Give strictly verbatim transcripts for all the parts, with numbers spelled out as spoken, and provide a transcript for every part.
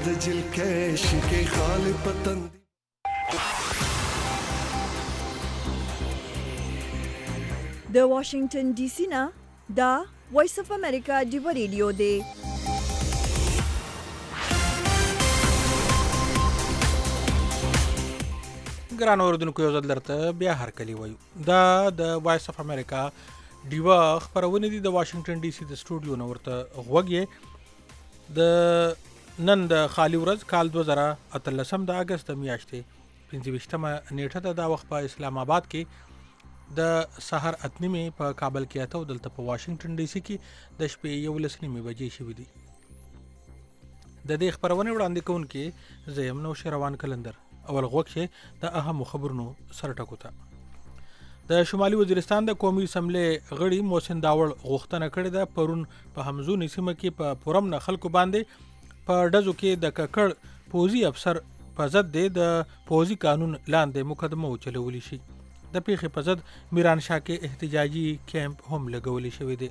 د جل کش کې خال پتن د واشنگټن ډي سي نه دا وایس اف امریکا ډیو ریډیو دی. ګران اوردونکو یو ځل درته بیا هرکلی وایو. دا د وایس اف امریکا ډیو خپرونه دي د واشنگټن ډي سي د سټوډیو نه ورته غوږ یې. د نن د خالي ورځ کال دوه زره اتلسم د اګست د میاشتې پنځه ویشتمه نیټه ده. دا وخت په اسلام آباد کې د سحر اته نیمې، په کابل کې اته او دلته په واشنگټن ډي سي کې د شپې یولس نیمې بجې شوي دي. د دې خپرونې وړاندې کوونکي زه یم نوشیروان کلندر. اول غوږ شي د اهمو خبرونو سر ټکو ته. د شمالي وزیرستان د قومي اسمبلی غړي محسن داوړ غوښتنه کړې ده پرون په همزونې سیمه کې په پورم نه خلکو باندې په ډزو کې د ککړ پوځي افسر په ضد د پوځي قانون لاندې مقدمه وچلولی شي. د پیښې په ضد میران شاه کې احتجاجي کیمپ هم لګولی شوی دی.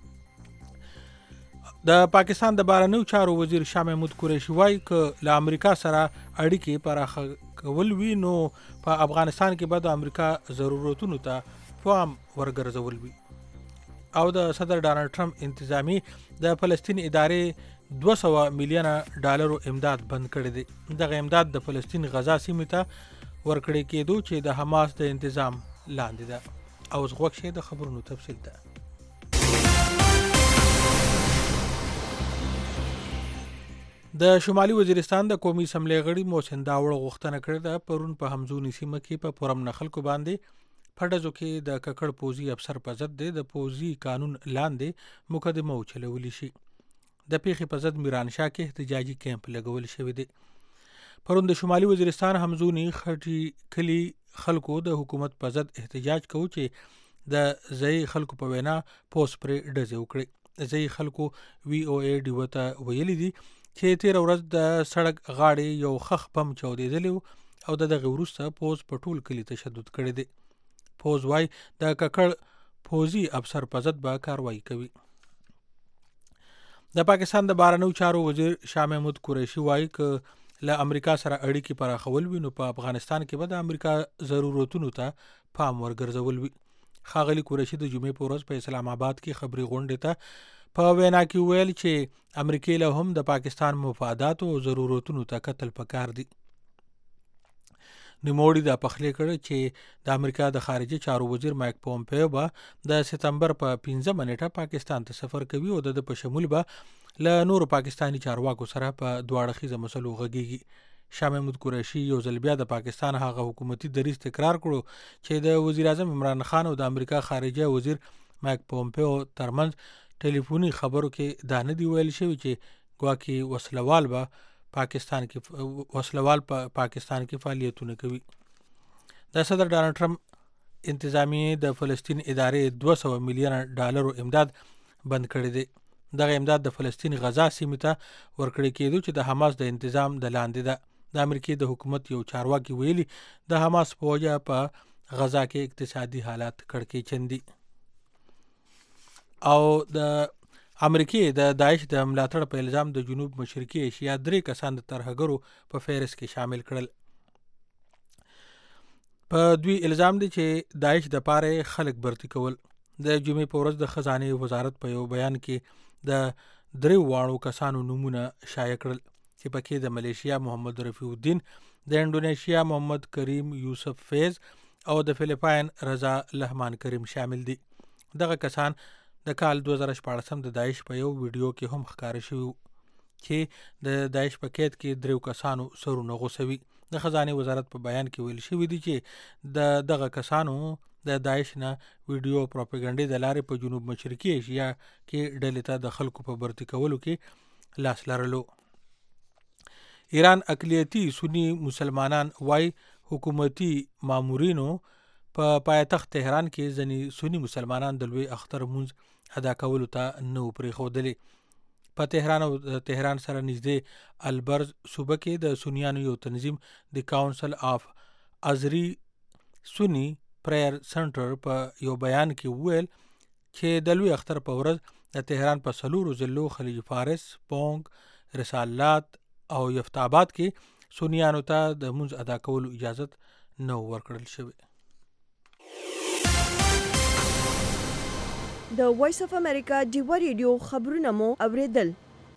د پاکستان د بهرنیو چارو وزیر شاه محمود قریشي وایي که له امریکا سره اړیکې پراخه کول وي نو په افغانستان کې به د امریکا ضرورتونو ته پام ورګرځول وي. او د صدر ډانلډ ټرمپ انتظامی د فلسطین ادارې دوه سوه میلیونه ډالرو امداد بند کړی دی. دغه امداد د فلسطین غزا سیمې ته ورکړی کېدو چې د حماس د انتظام لاندې ده. او اوس غوږ شئ د خبرونو تفصیل ته. د شمالي وزیرستان د قومي اسمبلی غړي محسن داوړ غوښتنه کړې ده پرون په همزونې سیمه کې په پورم نه خلکو باندې په ډزو کې د ککړ پوځي افسر په ضد د پوځي قانون لاندې مقدمه وچلولی شي. د پیښې په ضد میران شاه کې احتجاجي کیمپ لګول شوی دی. پرون د شمالي وزیرستان همزونې خټي کلی خلکو د حکومت په ضد احتجاج کوي چې د ځای خلکو په وینا پوس پرې ډزې وکړي. ځای خلکو وی او ای ډیو ته ویلي دي چې تیر ورځ د سړک غاړې یو خخ بم چاودېدلی او د دغه وروسته پوز په ټول کلي تشدد کړی دی. پوز وای د ککړ پوځي افسر په ضد به کاروایی کوي. د پاکستان د بهرنیو چارو وزیر شاه محمود قریشي وایي که له امریکا سره اړیکې پراخول وي نو په افغانستان کې به د امریکا ضرورتونو ته پام ورګرځول وي. ښاغلي قریشي د جمعې په ورځ په اسلام آباد کې خبري غونډې ته په وینا کې ویل چې امریکې له هم د پاکستان مفادات او ضرورتونو ته کتل پکار دي. نوموړي دا پخلی کړ چې د امریکا د خارجي چارو وزیر مایک پومپیو به د سپتمبر په پنځمه نیټه پاکستان ته سفر کوي او د په شمول به له نورو پاکستانی چارواکو سره په دوه اړخیزه مسلو غږیږي. شاه محمود قریشي یو ځل بیا د پاکستان هغه حکومتي دریځ تکرار کړو چې د وزیر اعظم عمران خان او د امریکا خارجه وزیر مایک پومپیو ترمنځ ټلیفوني خبرو کې دا نه دی ویل شوی چې ګواکې وسلوال به پاکستان کې وسلوال په پا پاکستان کې فعالیتونه کوي. د صدر ډانلډ ټرمپ انتظامی د فلسطین ادارې دوه سوه میلیونه ډالرو امداد بند کړی دی. دغه امداد د فلسطین غزا سیمې ته ورکړی کېدو چې د حماس د انتظام د لاندې ده. د امریکې د حکومت یو چارواکي ویلي د حماس په وجه په غزا کې اقتصادي حالات کړکېچن دي. او د امریکې د داعش د ملاتړ په الزام د جنوب مشرقي ایشیا درې کسان د ترهګرو په فهرست کې شامل کړل. په دوی الزام دی چې داعش د پاره خلک برتی کول. د جمعې په ورځ د خزانه وزارت په یو بیان کې د درې واړو کسانو نومونه شایع کړل چې پکې د ملیشیا محمد رفیع الدین، د انډونیشیا محمد کریم یوسف فیض او د فلیپاین رضا لحمان کریم شامل دي. دغه کسان د کال دوه زره شپاړسم د داعش په یو ویډیو کې هم ښکاره شوي چې د داعش په قید کې دریو کسانو سرونه غوڅوي. د خزانه وزارت په بیان کې ویل شوی دی چې د دغه کسانو د داعش نه ویډیو پروپاګاندا د لارې په جنوب مشرقي ایشیا کې ډلې ته د خلکو په برتی کولو کې لاس لرلو. ایران اقلیتي سنی مسلمانان وای حکومتي مامورینو په پایتخت تهران کې ځنې سنی مسلمانان د لوی اختر مونځ ادا کولو ته نه و پرېښودلې. په تهران او تهران سره نږدې البرز صوبه کې د سنیانو یو تنظیم د کاونسل آف ازری سنی پریر سنټر په یو بیان کې وویل چې د لوی اختر په ورځ د تهران په څلورو ضلعو خلیج فارس، پونګ، رسالات، او یفتاباد کې سنیانو ته د منځ ادا کولو اجازت نه ورکړل شوی. د وایس اف امریکا ډیوا ریډیو خبرونه مو اوریدل.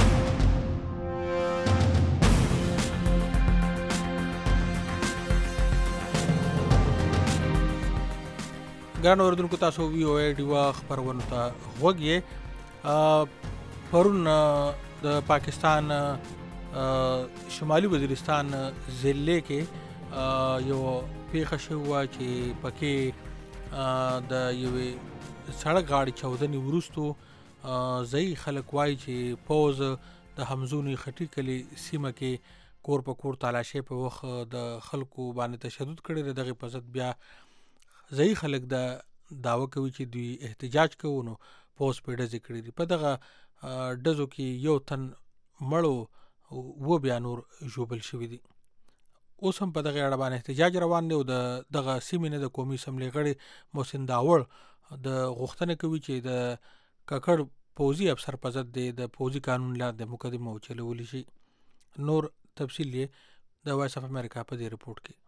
ګران اوریدونکو تاسو وی او ای ډیوا خبرونه ته غوږ یې. پرون د پاکستان شمالي وزیرستان ضلع کې یو پیښه شوه چې پکې د یوې سړک غاړې چاودنې وروستو ځایي خلک وایي چې پوز د همزونې خټي کلي سیمه کې کور په کور تالاشۍ په وخت د خلکو باندې تشدد کړی دی. دغې په ضد بیا ځایي خلک د دعوه کوي چې دوی احتجاج کوو نو پوز په ډزې کړي دي. په دغه ډزو کې یو تن مړو و بیا نور ژوبل شوي دي. اوس هم په دغه اړه باندې احتجاج روان دی او د دغه سیمې نه د قومي اسمبلۍ غړي محسن داوړ د غوښتنه کوي چې د ککړ پوځي افسر په ضد د پوځي قانون لاندې مقدمه وچلولی شي. نور تفصیل یې د وایس اف امریکا په دې رپورټ کې.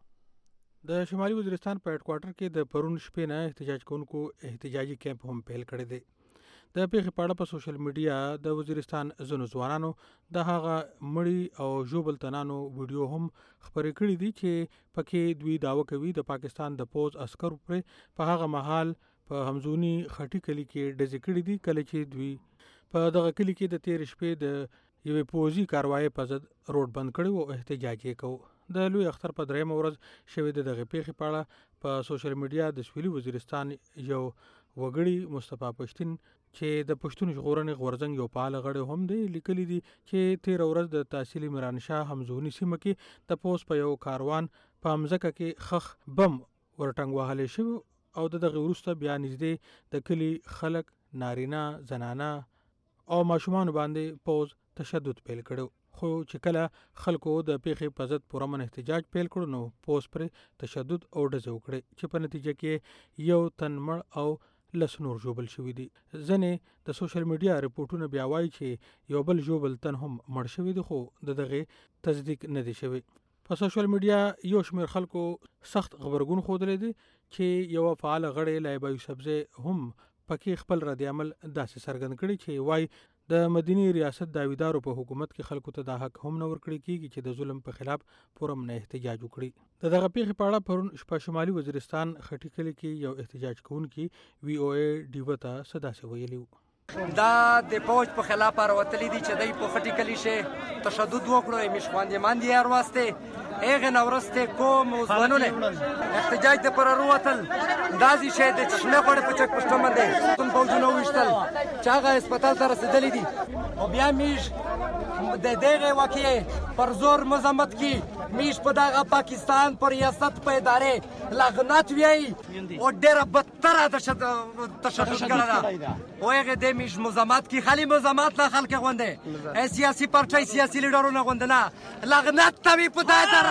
د شمالي وزیرستان په هډ کوارټر کې د پرون شپې نه احتجاج کوونکو احتجاجي کیمپ هم پیل کړی دی. د پیښې په اړه په سوشل میډیا د وزیرستان ځینو ځوانانو د هغه مړي او ژوبل تنانو ویډیو هم خپرې کړي دي چې پکې دوی دعوه کوي د پاکستان د پوځ عسکرو پرې په هغه مهال په همزوني خټي کلي کې ډزې کړي دي کله چې دوی په دغه کلي کې د تېرې شپې د یوې پوځي کاروایۍ په ضد روډ بند کړی او احتجاج یې کوو. د لوی اختر په دریمه ورځ شوې د دغې پیښې په اړه په سوشل میډیا د سویلي وزیرستان یو وګړي مصطفی پښتون چې د پښتون ژغورنې غورځنګ یو فعال غړی هم دی لیکلي دي چې تېره ورځ د تحصیل میرانشاه همزوني سیمه کې د پوځ په یو کاروان په مځکه کې خخ بم ورټنګ وهلی شوی او د دغې وروسته بیا نږدې د کلي خلک نارینه زنانه او ماشومانو باندې پوځ تشدد پیل کړو. خو چې کله خلکو د پیښې په ضد پرامن احتجاج پیل کړو نو پوځ پرې تشدد او ډزې وکړې چې په نتیجه کې یو تن مړ او لس نور ژوبل شوي دي. ځینې د سوشل میډیا رپورټونه بیا وایي چې یو بل ژوبل تن هم مړ شوي دي خو د دغې تصدیق نه دی شوی. په سوشل میډیا یو شمېر خلکو سخت غبرګون ښودلی دی چې یوه فعاله غړې لایبه یوسفزۍ هم پکې خپل رد عمل داسې څرګند کړي چې وایي د مدینی ریاست داویدارو په حکومت کې خلکو ته دا حق هم نه ورکړی کیږي چې د ظلم په خلاف پرامن احتجاج وکړي. د دغه پیښې په اړه پرون شپه شمالي وزیرستان خټي کلي کې یو احتجاج کوونکي وی او ای ډیو ته څه داسې ویلي وو. دا د پوج په خلاف راوتلی دي چې دای په خټي کلی شي تشدد وکړو یې مشخواندې مان دي هر واسطه هغه نورسته کوم وزنونه احتجاج د پر وروتل دازي شه د چشمه خور په چک پښتو باندې کوم پوجونه وشتل چې هغه هسپتال ته رسیدلی دي او بیا میش د دغه واقعي پر زور مزمت کی میش په دغه پاکستان پر ریاست په ادارې لعنت وی او ډېر بدتر د تشدد کړه او هغه د میش مزمت کی خالي مزمت نه خلک غونډه سیاسي پارټي سیاسي لیډرونه غونډه نه لعنت ته په دایره.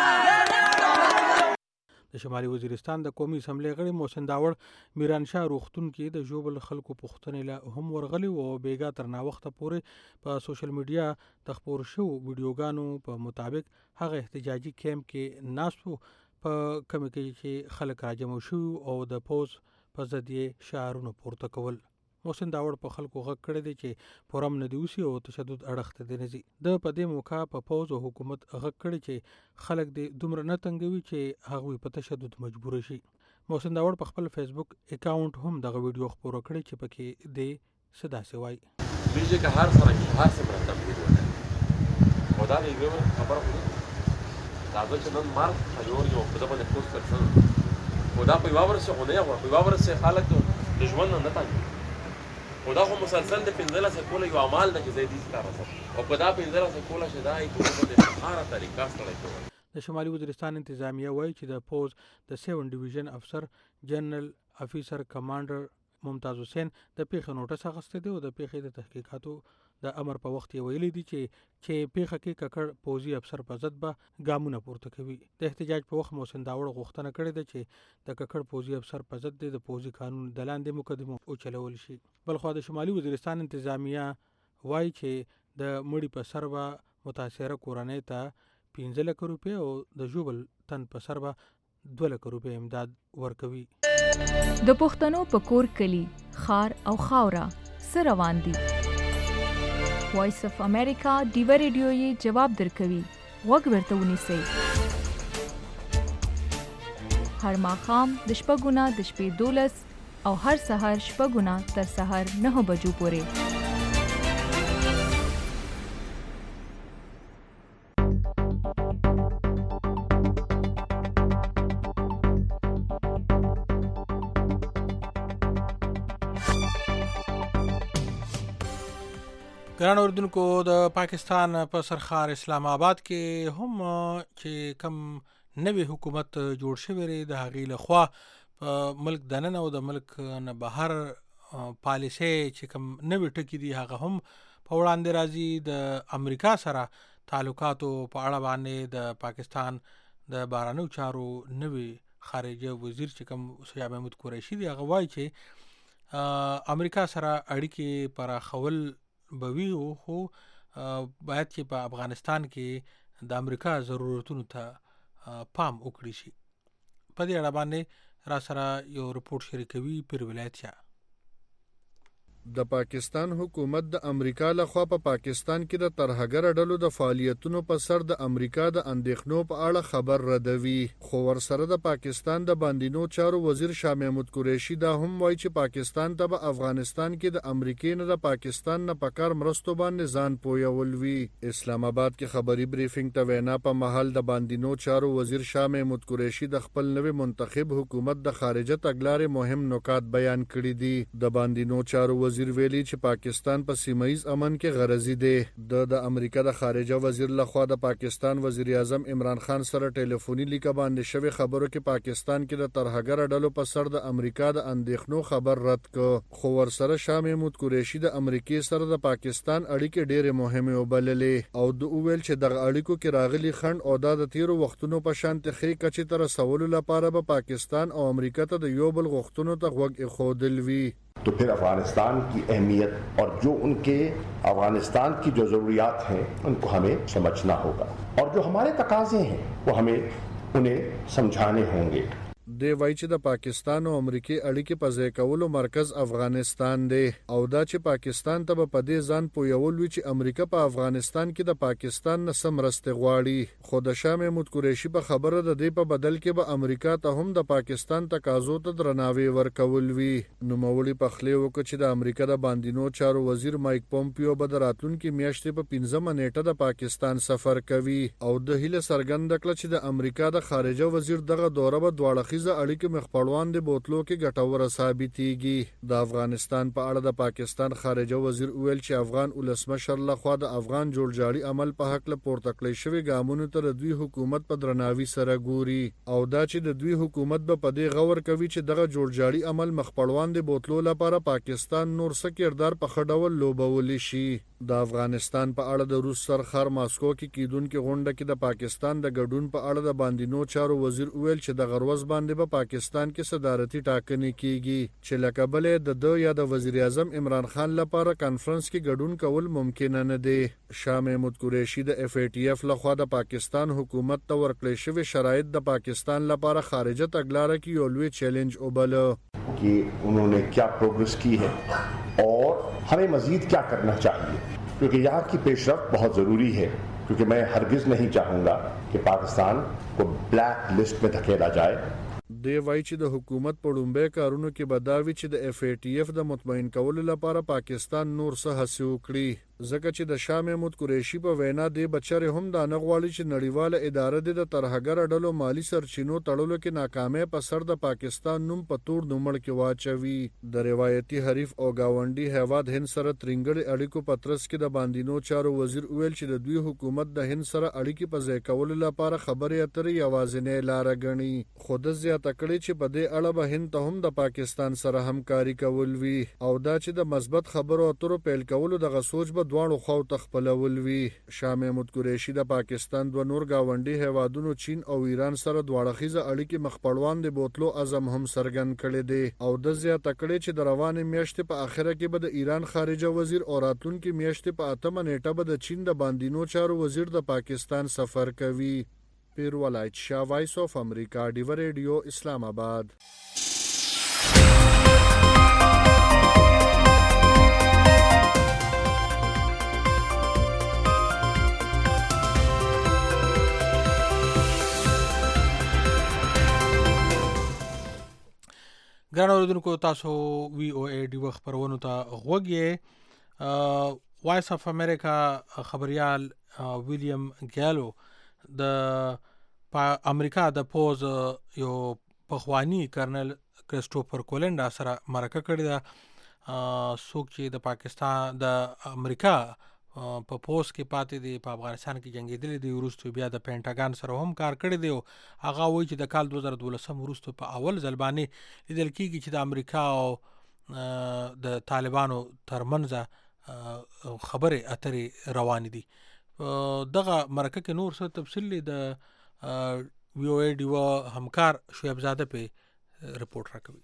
د شمالي وزیرستان د قومي اسمبلۍ غړي محسن داوړ میرانشاه روغتون کې د ژوبل خلکو پوښتنې له هم ورغلي او بیګا تر ناوخته پورې په سوشل میډیا د خپور شو ویډیوګانو په مطابق هغه احتجاجي کیمپ کې ناست وو په کومه کې چې خلک راجمع شو او د پوز په ضد یې شعارونه پورته کول. محسن داوړ په خلکو غږ کړی دی چې پرام نه دی اوسي او تشدد اړخ ته دی نه ځي. د په دې موقع په پوځ او حکومت غږ کړی چې خلک دې دومره نه تنګوي چې هغوی په تشدد مجبور شي. محسن داوړ په خپل فیسبوک اکاونټ هم دغه ویډیو خپور کړی چې پکې دی څه داسې وایي. بیجه که هر سره هر څه مرتب دي ونه خدا دې یو خبره کوي دا چې نن مار خجور یو په دغه پوسټ کړل خدا په یوه ورسې خو نه یو په یوه ورسې خلک د ژوند نه تنګ خدا خو مسلسل د پنځلس کوله یو عمل نه چې زیدي ستاره او په دا پنځلس کوله چې دا یو په ښکاره طریقه سره کوي. د شمالي وزیرستان انتظامیه وایي چې د پوز د سیون ډیویژن افسر جنرال افیسر کمانډر ممتاز حسین د پیښې نوټس اخیستی دی او د پیښې د تحقیقاتو د امر په وخت یې ویلي دي چې چې پیښه کې ککړ پوځي افسر په ضد به ګامونه پورته کوي. د احتجاج په وخت محسن داوړ غوښتنه کړې ده چې د ککړ پوځي افسر په ضد د پوځي قانون د لاندې مقدمه وچلول شي. بلخوا د شمالي وزیرستان انتظامیه وایي چې د مړي په سر به متاثره کورنۍ ته پنځه لکه روپۍ او د ژوبل تن په سر به دوه لکه روپۍ امداد ورکوي. د پښتنو په کور کلی خار او خاوره سره روان دي. وایس اف امریکا ډیوه ریډیو یې جواب درکوي. غوږ ورته ونیسئ. هر ماښام د شپږو نه د شپې دولس او هر سهار شپږو نه تر سهار نهو بجو پورې. ګران اوردونکو، د پاکستان په سرخار اسلام آباد کې هم چې کم نوی حکومت جوړ شوی دی، د هغې لخوا په ملک دننه او د ملک نه بهر پالیسۍ چې کم نوی ټکي دي هغه هم په وړاندې راځي. د امریکا سره تعلقاتو په اړه باندې د پاکستان د بهرنیو چارو نوی خارجه وزیر چې کم شاه محمود قریشي دی، هغه وایي چې امریکا سره اړیکې پراخول به وي، خو باید چې په افغانستان کې د امریکا ضرورتونو ته پام وکړي شي. په دې اړه باندې را سره یو رپورټ شریکوي پیر ولایت شاه. د پاکستان حکومت د امریکا لخوا په پاکستان کې د ترهګر ډلو د فعالیتونو په سر د امریکا د اندېښنو په اړه خبر ردوي، خو ورسره د پاکستان د باندینو چارو وزیر شاه محمود قریشي دا هم وایي چې پاکستان ته به افغانستان کې د امریکې نه د پاکستان نه په کار مرستو باندې ځان پویول وي. اسلام آباد کې خبري بریفینګ ته وینا په محل د باندینو چارو وزیر شاه محمود قریشي د خپل نوي منتخب حکومت د خارجه تګلارې مهم نکات بیان کړي دي. د باندینو چارو وزیر ویلي چې پاکستان په سیمایي امن کې غرضی دی. د د امریکا د خارجه وزیر لخوا د پاکستان وزیر اعظم عمران خان سره ټلیفوني لیکه باندې شوی خبرو کې پاکستان کې د ترهګر ډلو په سر د امریکا د اندېښنو خبر رد کړ، خو ورسره شاه محمود قریشي د امریکای سره د پاکستان اړیکې ډېرې مهمه وبللې او د ویل چې د اړیکو کې راغلي خند او د تیرو وختونو په شان تخې کچې تر سوالو لپاره به پاکستان او امریکا ته د یو بل غوښتنو ته غوږ ایښودل وي. तो फिर अफगानिस्तान की अहमियत और जो उनके अफगानिस्तान की जो ज़रूरियात हैं उनको हमें समझना होगा और जो हमारे तकाज़े हैं वो हमें उन्हें समझाने होंगे. دی وایي چې د پاکستان او امریکای اړیکې په ځای کولو مرکز افغانستان دی او دا چې پاکستان ته په دې ځان پویول وي چې امریکا په افغانستان کې د پاکستان نه سم مرسته غواړي، خو د شاه محمود قریشي په خبره د دې په بدل کې به امریکا ته هم د پاکستان تقاضو ته درناوی ورکول وي. نوموړي په خلی وکړ چې د امریکا د باندینو چارو وزیر مایک پومپیو به د راتلونکي میاشتې په پنځمه نیټه د پاکستان سفر کوي او د هیله څرګنده کړه چې د امریکا د خارجه وزیر دغه دوره به دواړه خیزه اړیکې مخپړوان د بوتلو کې ګټوره ثابتېږي. د افغانستان په اړه د پاکستان خارجه وزیر ویل چې افغان ولسمشر لخوا د افغان جوړجاړي عمل په حق له پورته کړی شوی ګامونو ته د دوی حکومت په درناوي سره ګوري او دا چې د دوی حکومت به په دې غور کوي چې دغه جوړجاړي عمل مخپړوان د بوتلو لپاره پاکستان نور څه کردار په ښه ډول لوبولی شي. د افغانستان په اړه د روس سرخر ماسکو کې کیدونکې غونډه کې د پاکستان د ګډون په اړه د باندینو چارو وزیر ویل چې د غروز باندې په پاکستان کې صدارتي ټاکنې کیږي چې لکه بلې د د یا د وزیر اعظم عمران خان لپاره کانفرنس کې ګډون کول ممکن نه دی. شاه محمود قریشي د اف ای ټی اف لخوا د پاکستان حکومت ته ورکړل شوی شرایط د پاکستان لپاره خارجه تګلاره کې یو لوی چیلنج وبله कि उन्होंने क्या प्रोग्रेस की है और हमें मजीद क्या करना चाहिए, क्योंकि यहाँ की पेशरफ्त बहुत ज़रूरी है, क्योंकि मैं हरगिज़ नहीं चाहूँगा कि पाकिस्तान को ब्लैक लिस्ट में धकेला जाए. دی وایي چې د حکومت په لومړي کارونو کې به دا وي چې د اف ای ټی اف د مطمئن کولو لپاره پاکستان نور څه هڅې وکړي، ځکه چې د شاه محمود قریشي په وینا دی بچره هم دا نه غواړي چې نړیواله اداره د ترهګر ډلو مالی سرچینو تړلو کې ناکامۍ په سر د پاکستان نوم په تور نومړ کې واچوي. د روایتي حریف او گاونډي هیواد هند سره ترنګړي اړیکو په ترڅ کې د باندینو چارو وزیر ویل چې د دوی حکومت د هند سره اړیکې په ځای کولو لپاره خبرې اترې یوازینۍ لار غني، خو د زیات تکړه چې په دې اړه به هند ته هم د پاکستان سره همکاري کول وی او دا چې د مثبت خبرو اترو پیل کولو دغه سوچ به دواړو خو تخپلول وی. شاه محمود قریشي د پاکستان دوه نور گاونډي هیوادونو چین او ایران سره دواړخیزه اړیکې مخپړوان د بوتلو عزم هم سرګن کړي دي او د زیاته کړي چې د روانې میاشتې په اخره کې به د ایران خارجه وزیر او راتلونکي میاشتې په اتمه نیټه به د چین د باندینو چارو وزیر د پاکستان سفر کوي. پیرولایت شاه، وایس اف امریکا، ډیو ریډیو، اسلام آباد. ګران اوریدونکو، تاسو وی او ای ډیو خبرونو ته غوږ یې. وایس اف امریکا خبريال ویلیام ګالو د امریکا د پوز یو پخوانی کرنل کرستوفر کولنډا سره مرکه کړې ده. څوک چې د پاکستان د امریکا په پوز کې پاتې دی، په افغانستان کې جنگېدلی دی، وروسته بیا د پینټاګان سره هم کار کړی دی. هغه وایي چې د کال دوه زره دولسم وروسته په اول ځل باندې لیدل کېږي چې د امریکا او د طالبانو ترمنځ خبرې اترې روانې دي. دغه مرکه کې نور څه تفصیل دی، د وی او ای ډیو همکار شعیب زاده په رپورټ راکوي.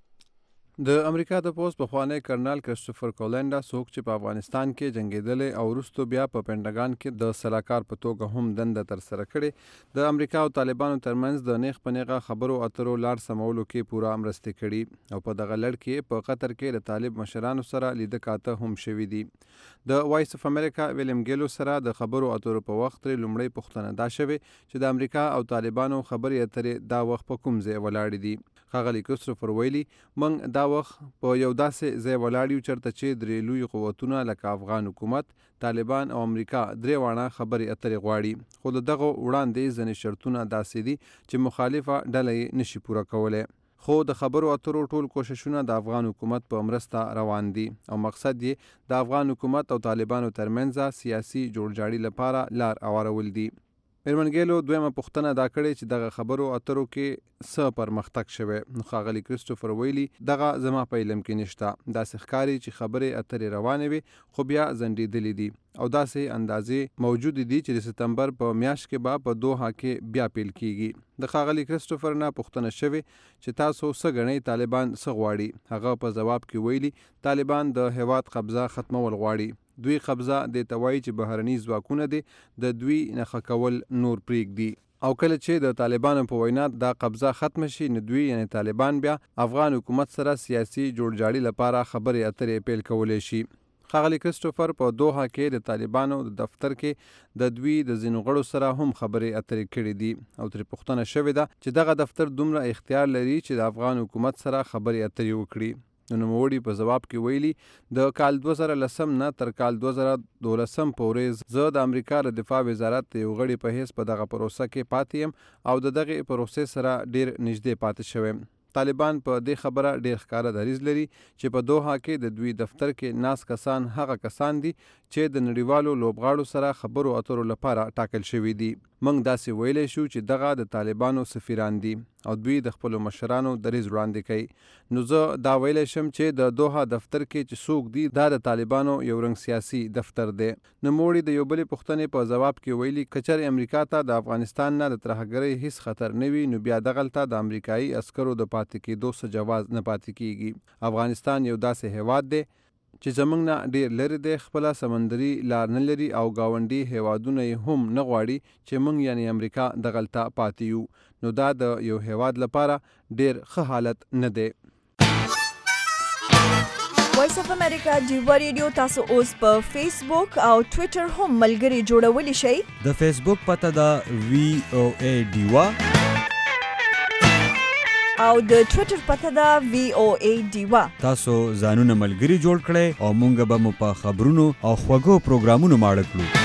د امریکا د پوز پخوانی کرنل کرستوفر کولنډا څوک چې په افغانستان کې جنگېدلی او وروسته بیا په پینټاګان کې د سلاکار په توګه هم دنده ترسره کړې، د امریکا او طالبانو ترمنځ د نیغ په نیغه خبرو اترو لار سمولو کې پوره مرستې کړي او په دغه لړ کې په قطر کې د طالب مشرانو سره لیده کاته هم شوي دي. د وایس اف امریکا ویلیم ګیلو سره د خبرو اترو په وخت لري لومړی پوښتنه دا شوې چې د امریکا او طالبانو خبرې اترې دا وخت په کوم ځای ولاړې دي. ښاغلي کرستوفر ویلي، موږ دا وخت په یو داسې ځای ولاړ یو چېرته چې درې لوی قوتونه لکه افغان حکومت، طالبان او امریکا درې واړه خبرې اترې غواړي، خو د دغو وړاندې ځینې شرطونه داسې دي چې مخالفه ډله یې نشي پوره کولی. خو د خبرو اترو ټول کوششونه د افغان حکومت په مرسته روان دي او مقصد یې د افغان حکومت او طالبانو ترمنځ سیاسي جوړجاړي لپاره لار هوارول دي. میرمن ګیلو دویمه پوښتنه دا کړې چې دغه خبرو اترو کې څه پرمختګ شوی. نو ښاغلي کرستوفر ویلي، دغه زما په علم کې نشته. داسې ښکاري چې خبرې اترې روانې وي خو بیا ځنډېدلې دي او داسې اندازې موجودې دي چې د ستمبر په میاشت کې به په دوحه کې بیا پیل کیږي. د ښاغلي کرستوفر نه پوښتنه شوې چې تاسو څه ګڼئ طالبان څه غواړي. هغه په ځواب کې ویلي، طالبان د هیواد قبضه ختمول غواړي. دوی قبضه د توای چې بهرني ځواکونه دي د دوی نخښه کول نور پرېږدي او کله چې د طالبانو په وینا دا قبضه ختم شي نو دوی یعنی طالبان بیا افغان حکومت سره سیاسي جوړجاړي لپاره خبرې اترې پیل کولی شي. ښاغلي کرستوفر په دوحه کې د طالبانو د دفتر کې د دوی د ځینو غړو سره هم خبرې اترې کړې دي او ترې پوښتنه شوې ده چې دغه دفتر دومره اختیار لري چې د افغان حکومت سره خبرې اترې وکړي. نو نوموړي په ځواب کې ویلي، د کال دوه زره لسم نه تر کال دوه زره دولسم پورې زه د امریکا د دفاع وزارت یو غړي په حیث په دغه پروسه کې پاتې یم او د دغې پروسې سره ډیر نږدې پاتې شوم. طالبان په دې خبره ډیر ښکاره دریځ لري چې په دوحه کې د دوی دفتر کې ناس کسان هغه کسان دي چې د نړیوالو لوبغاړو سره خبرو اترو لپاره ټاکل شوي دي. موږ داسې ویلی شو چې دغه د طالبانو سفیران دي او دوی د خپلو مشرانو دریځ وړاندې کوي. نو زه دا ویلی شم چې د دوحه دفتر کې چې څوک دي دا د طالبانو یو رنګ سیاسي دفتر دی. نوموړي د یو بلې پوښتنې په ځواب کې ویلي، که چېرې امریکا ته د افغانستان نه د ترهګرۍ هیڅ خطر نه وي نو بیا دغلته د امریکایي عسکرو د پاتې کېدو څه جواز نه پاتې کیږي. افغانستان یو داسې هیواد دی چې زموږ نه ډیر لرې دی، خپله سمندري لار نه لري او ګاونډي هیوادونه یې هم نه غواړي چې موږ یعنی امریکا دغلته پاتې یو. نو دا د یو هیواد لپاره ډیر ښه حالت نه دی. وایس اف امریکا ډیو ریډیو تاسو اوس په فیسبوک او ټویټر هم ملګري جوړولی شئ. د فیسبوک پته ده وی او ای ډیوا او د ټویټر پته ده وی او ای ډیوا. تاسو ځانونه ملګري جوړ کړئ او مونږ به مو په خبرونو او خوږو پروګرامونو ماړه کړو.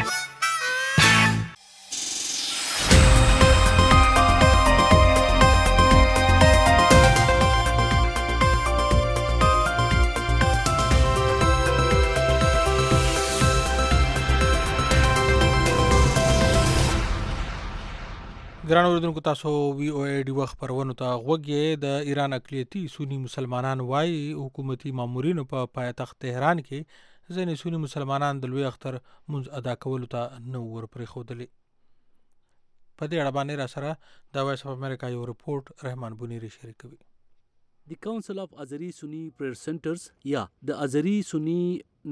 ګران اوریدونکو، تاسو وی او ای ډیو خبرونو ته غوږ یې. د ایران اقلیتي سنی مسلمانان وایي حکومتي مامورینو په پایتخت تهران کې ځینې سني مسلمانان د لوی اختر منځ ادا کولو ته نه ور پرېښودلې. په دې اړه باندې را سره د وایس اف امریکا یو رپورټ رحمان بنيري شریکوي. The Council of Azari Sunni Prayer Centers یا د ازری سنی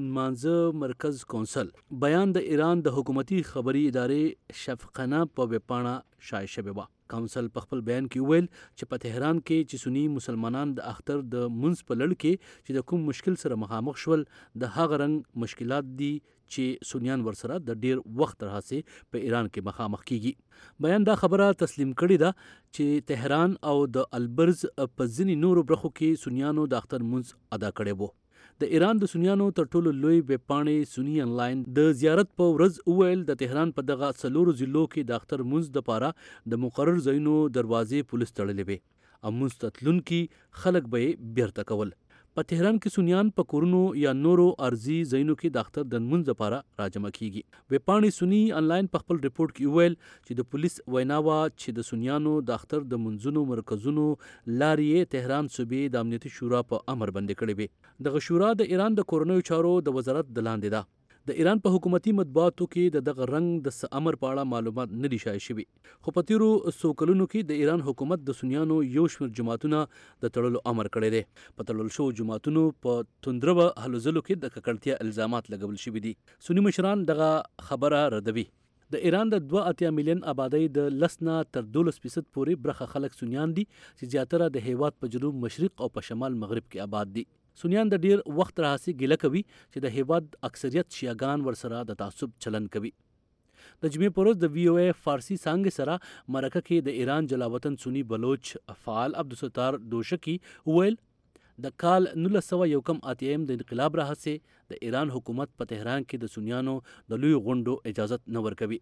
مانزه مرکز کونسل بیان د ایران د حکومتي خبري ادارې شفقانه په ویبپاڼه شایع شوی و. کونسل په خپل بیان کې ویل چې په تهران کې چې سنی مسلمانان د اختر د منځ په لړ کې چې د کوم مشکل سره مخامخ شول د هغه رنګ مشکلات دي چې سنیان ورسره د ډیر وخت راهسې په ایران کې مخامخ کیږي. بیان دا خبره تسلیم کړې ده چې تهران او د البرز په ځینې نورو برخو کې سنیانو د اختر منځ ادا کړی وو. د ایران د سنیانو تر ټولو لوی ویبپاڼې سنی انلاین د زیارت په ورځ وویل د تهران په دغه څلورو ضلعو کې د اختر منځ دپاره د مقرر ځایونو دروازې پولیس تړلې وې او منځ ته تلونکي خلک به یې بیرته کول. په تهران کې سنیان په کورونو یا نورو ارضي ځایونو کې د اختر د لمونځ لپاره راجمع کیږي. ویبپاڼې سنی انلاین په خپل ریپورت کې ویل چې د پولیس وینا وه چې د سنیانو د اختر د منځونو مرکزونو لارې تهران صوبې د امنیتي شورا په امر بندې کړې وې. دغه شورا د ایران د کورنیو چارو د وزارت د لاندې ده. د ایران په حکومتي مطبوعاتو کې د دغه رنګ د امر په اړه معلومات نه دي شایع شوي، خو په تیرو څو کلونو کې د ایران حکومت د سنیانو یو شمېر جماعتونه د تړلو امر کړی دی. په تړل شوو جماعتونو په توندرو هلو ځلو کې د ککړتیا الزامات لګول شوي دي. سني مشران دغه خبره ردوي. د ایران د دوه اتیا میلیون آبادی د لس نه تر دولس فیصد پورې برخه خلک سنیان دي چې زیاتره د هیواد په جنوب مشرق او په شمال مغرب کې آباد دي. سنیان د ډیر وخت راهسې ګیله کوي چې د هیواد اکثریت شیعاګان ورسره د تعصب چلن کوي. د جمعې په ورځ د وی او ای فارسی څانګې سره مرکه کې د ایران جلاوطن سنی بلوچ فعال عبدالستار دوشکی ویل د کال نولس سوه یو کم اتیم د انقلاب راهسې د ایران حکومت په تهران کې د سنیانو د لوی غونډو اجازت نه ورکوي.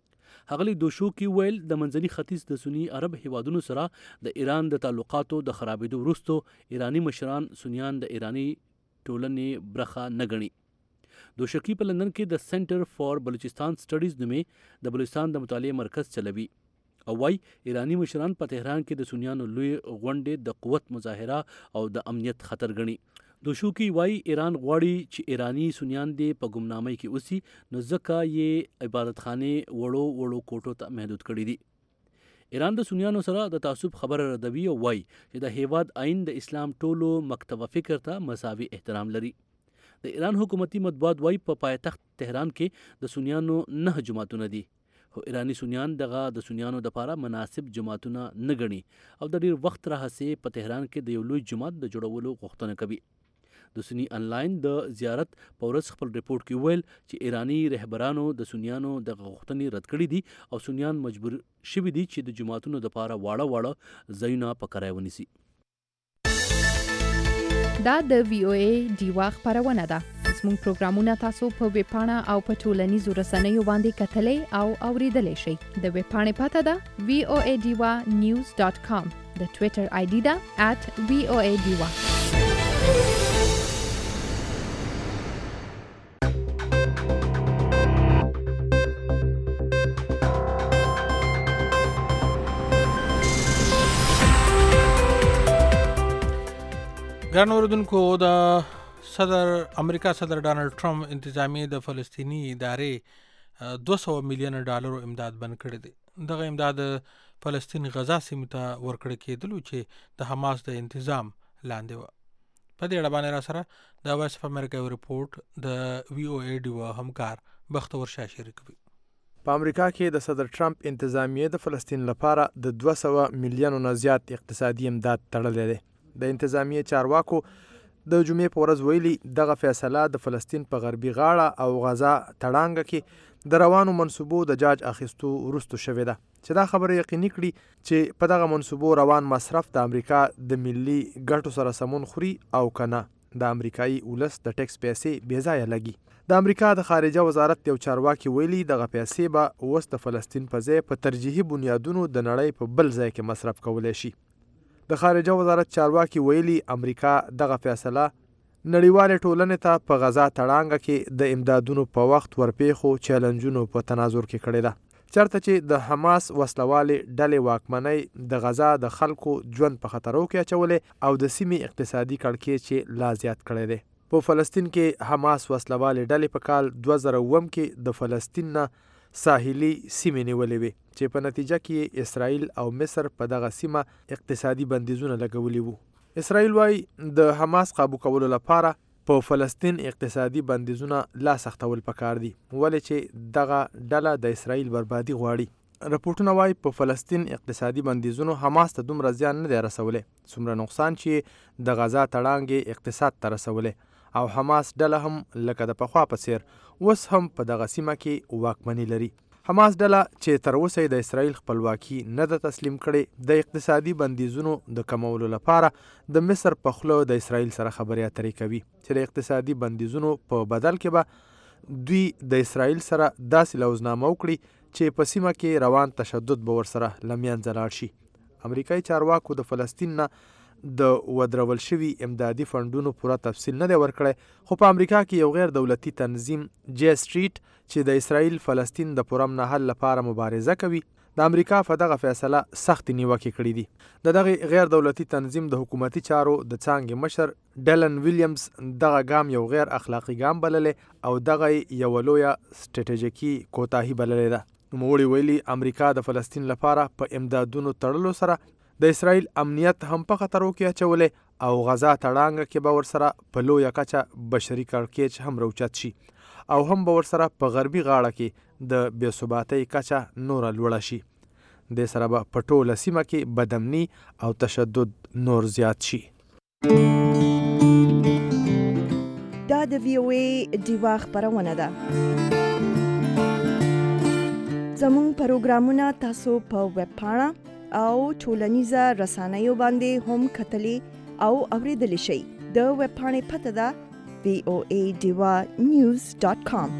هغلی دوشوکی ویل د منځني ختیځ د سنی عرب هیوادونو سره د ایران د تعلقاتو د خرابېدو وروستو ایرانی مشران سنیان د ایرانی ټولنې برخه نه ګڼي. دوشکی په لندن کې د سنټر فار بلوچستان سټډیز نومې د بلوچستان د مطالعې مرکز چلوي او وايي ایرانی مشران په تهران کې د سنیانو لوی غونډې د قوت مظاهره او د امنیت خطر ګڼي. دوشوکی وايي ایران غواړي چې ایرانی سنیان دې په ګمنامۍ کې اوسي، نو ځکه یې عبادتخانې وړو وړو کوټو ته محدود کړي دي. ایران د سنیانو سره د تعصب خبره ردوي او وايي چې د هیواد آئین د اسلام ټولو مکتبه فکر ته مساوي احترام لري. د ایران حکومتي مطبوعات وايي په پایتخت تهران کې د سنیانو نه جماعتونه دي، خو ایرانی سنیان دغه د سنیانو دپاره مناسب جماعتونه نه ګڼي او د ډیر وخت راهسې په تهران کې د یو لوی جماعت د جوړولو غوښتنه کوي. د سنی انلاین د زیارت په ورځ خپل ریپورت کې ویل چې ایرانی رهبرانو د سنیانو د غوښتنې رد کړې دي او سنیان مجبور شوي دي چې د جماعتونو لپاره واړه واړه ځایونه په کرایه ونیسي. دا د وی او ای ډیوا خپرونه ده. زموږ پروګرامونه تاسو په ویب پاڼه او په ټولنیزو رسنیو باندې کتلای او اوریدلای شئ. د ویب پاڼې پته ده وی او ای ډیوا نیوز ډاٹ کام. د ټوئیټر آی ډي ده ات وی او ای ډیوا. ګران اوریدونکو، د صدر امریکا صدر ډانلډ ټرمپ انتظامیه د فلسطینی ادارې دوه سوه میلیون ډالرو امداد بند کړی دی. دغه امداد فلسطین غزا سیمې ته ورکړی کېدلو چې د حماس د انتظام لاندې وه. په دې اړه باندې را سره د وایس اف امریکا یو رپورټ د وی او ای ډیوا همکار بختور شاه شریکوي. په امریکا کې د صدر ټرمپ انتظامیه د فلسطین لپاره د دوه سوه میلیونو نه زیات اقتصادي امداد تړلی دی. د انتظامیه چارواکو د جمعې په ورځ ویلي دغه فیصله د فلسطین په غربي غاړه او غزا تړانګه کې د روانو منصوبو د جاج اخیستو وروسته شوې ده، چې دا خبره یقیني کړي چې په دغه منصوبو روان مصرف د امریکا د ملي ګټو سره سمون خوري او کنه د امریکایي ولس د ټیکس پیسې بې ځایه لګي. د امریکا د خارجه وزارت یو چارواکي ویلي دغه پیسې به اوس د فلسطین په ځای په ترجیحي بنیادونو د نړۍ په بل ځای کې مصرف کولی شي. د خارجه وزارت چارواکي ویلي امریکا دغه فیصله نړیوالې ټولنې ته په غزا تړانګه کې د امدادونو په وخت ورپېښو چیلنجونو په تناظر کې کړې ده، چېرته چې د حماس وسلوالې ډلې واکمنۍ د غزا د خلکو ژوند په خطرو کې اچولې او د سیمې اقتصادي کړکېچ چې لا زیات کړی دی. په فلسطین کې حماس وسلوالې ډلې په کال دوه زره اووم کې د فلسطین نه ساحلي سیمې نیولې وې چې په نتیجه کې اسرائیل او مصر په دغه سیمه اقتصادي بندیزونه لګولي وو. اسرائیل وایي د حماس قابو کولو لپاره په فلسطین اقتصادي بندیزونه لا سختول پکار دي ولې چې دغه ډله د اسرائیل بربادي غواړي. رپورټونه وایي په فلسطین اقتصادي بندیزونو حماس ته دومره زیان نه دی رسولی څومره نقصان چې د غزا تړانګې اقتصاد ته رسولی او حماس ډله هم لکه د پخوا په څیر اوس هم په دغه سیمه کې واکمني لري. حماس ډله چې تر اوسه د اسرائیل خپلواکي نه ده تسلیم کړې د اقتصادي بندیزونو د کمولو لپاره د مصر په خوله د اسرائیل سره خبرې اترې کوي چې د اقتصادي بندیزونو په بدل کې به دوی د اسرائیل سره داسې لوزنامه وکړي چې په سیمه کې روان تشدد به ورسره له منځه لاړ شي. امریکایي چارواکو د فلسطین نه د ودرول شوي امدادي فنډونو پوره تفصیل نه دی ورکړی خو په امریکا کې یو غیر دولتي تنظیم جی سټریټ چې د اسرائیل فلسطین د پوره امن حل لپاره مبارزه کوي د امریکا په دغه فیصله سخت نیوکې کړې دي. د دغه غیر دولتي تنظیم د حکومتي چارو د څانګې مشر ډیلن ویلیامز دغه ګام یو غیر اخلاقی ګام بللې او دغه یو لویه سټریټیژیکي کوتاهي بللې ده. نوموړي ویلي امریکا د فلسطین لپاره په امدادونو تړلو سره د اسرائیل امنیت هم په خطرو کې اچولی او غزا تړانګه کې به ورسره په لویه کچه بشري کړکېچ هم راوچت شي او هم به ورسره په غربي غاړه کې د بې ثباتۍ کچه نوره لوړه شي. دې سره به په ټوله سیمه کې بدامني او تشدد نور زیات شي. دا د وی او ای ډیوا خپرونه ده. زموږ پروګرامونه تاسو په ویب پاڼه او ټولنیزه رسنیو باندې هم کتلی او اوریدلی شئ. د ویب پاڼې پته ده وی او ای ډیوا نیوز ډاټ کام.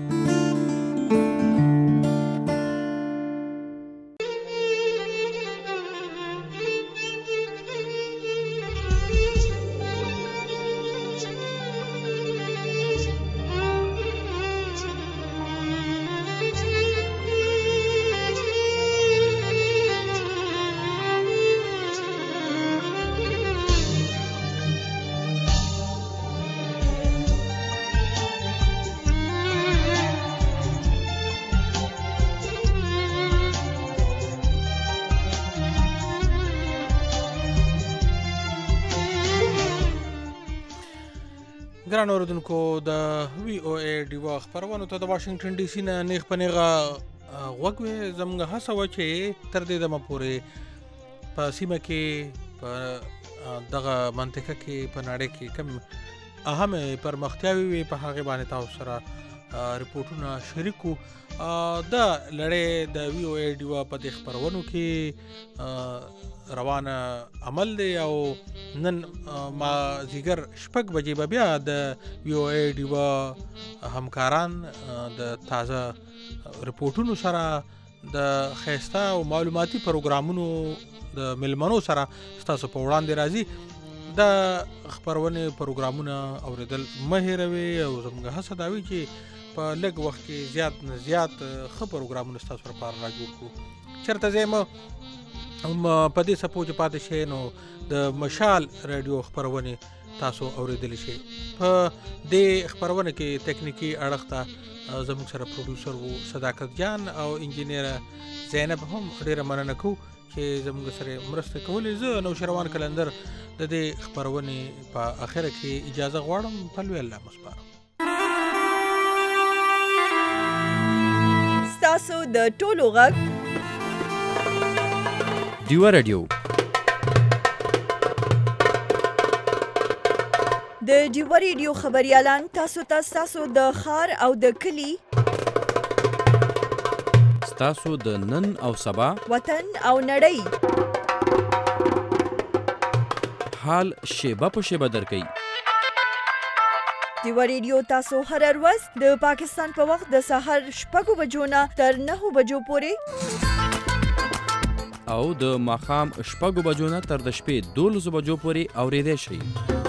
ګران اوردونکو د وی او ای ډیوا خپرونو ته د واشنگټن ډي سي نه نیغ په نیغه غوږ وې. زموږ هڅه وه چې تر دې دمه پورې په سیمه کې په دغه منطقه کې په نړۍ کې کوم اهم پرمختیاوې وي په هغې باندې تاسو سره رپورټونه شریک کړو. د لړۍ د وی او ای ډیوا په دې خپرونو کې روانه عمل دی او نن ما زیګر شپږ بجې به بیا د وی او ای ډیوا همکاران د تازه رپورټونو سره د ښایسته او معلوماتي پروګرامونو د ملمنو سره ستاسو په وړاندې راځي. د خپرونې پروګرامونه اوریدل مه هېروئ او زموږ هڅه دا وي چې په لږ وخت کې زیات نه زیات ښه پروګرامونه ستاسو لپاره راجوړ کړو. چېرته ځای مه په دې څپو چې پاتې شئ نو د مشال راډیو خپرونې تاسو اوریدلی شئ. په دې خپرونه کې تکنیکي اړخ ته زموږ سره پروډوسر وو صداقت جان او انجینیر زینب هم ډېره مننه کوو چې زموږ سره مرسته کولې. زه نوشروان کلندر د دې خپرونې په اخره کې اجازه غواړم. په لوی الله مسپارم. ستاسو د ټولو غږ ډیوا رادیو. د ډیوا رادیو خبريالان تاسو ته تاسو د خار او د کلی تاسو د نن او سبا وطن او نړۍ حال شیبه په شیبه درکې. ډیوا رادیو تاسو هر ورځ د پاکستان په وخت د سحر شپږ بجو نه تر نهه بجو پورې او د ماښام شپږ بجو نه تر د شپې دولس بجو پورې اورېدای شئ.